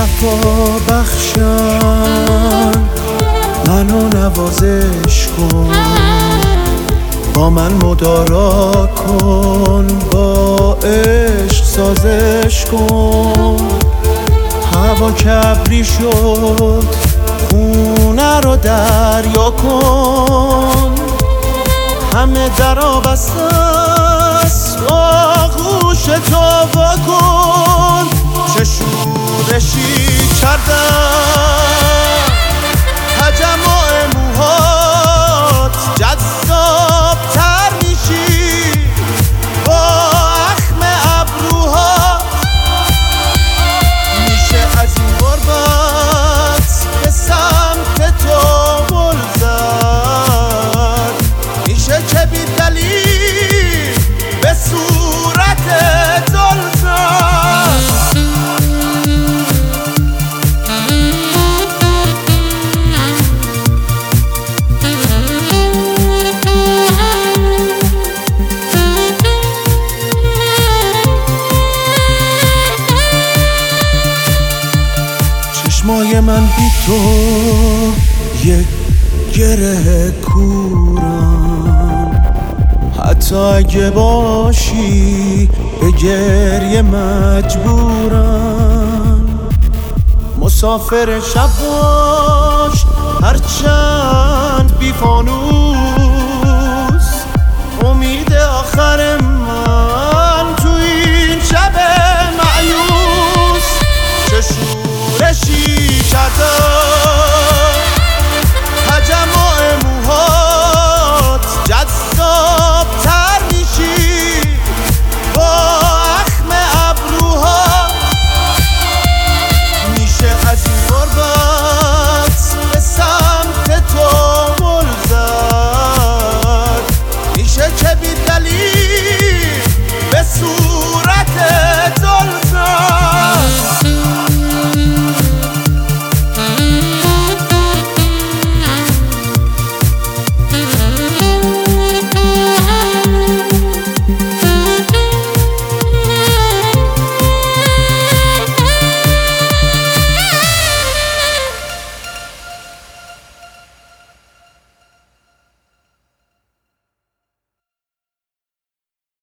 شفا بخشن منو نوازش کن، با من مدارا کن، با عشق سازش کن. هوا کبری شد خونه رو دریا کن، همه درا بسته است آغوش تو وا کن. چه شورشی کردم تجمع موهات، جذاب تر میشی با اخم ابروهات. میشه از این غربت به سمت تو گل زد، میشه که بی دلیل به صورت دل زد. چشمای من بی تو یک گره کورن، حتی اگه باشی به گریه مجبورن. مسافر شب باش هرچند بی فانوس، امید آخر من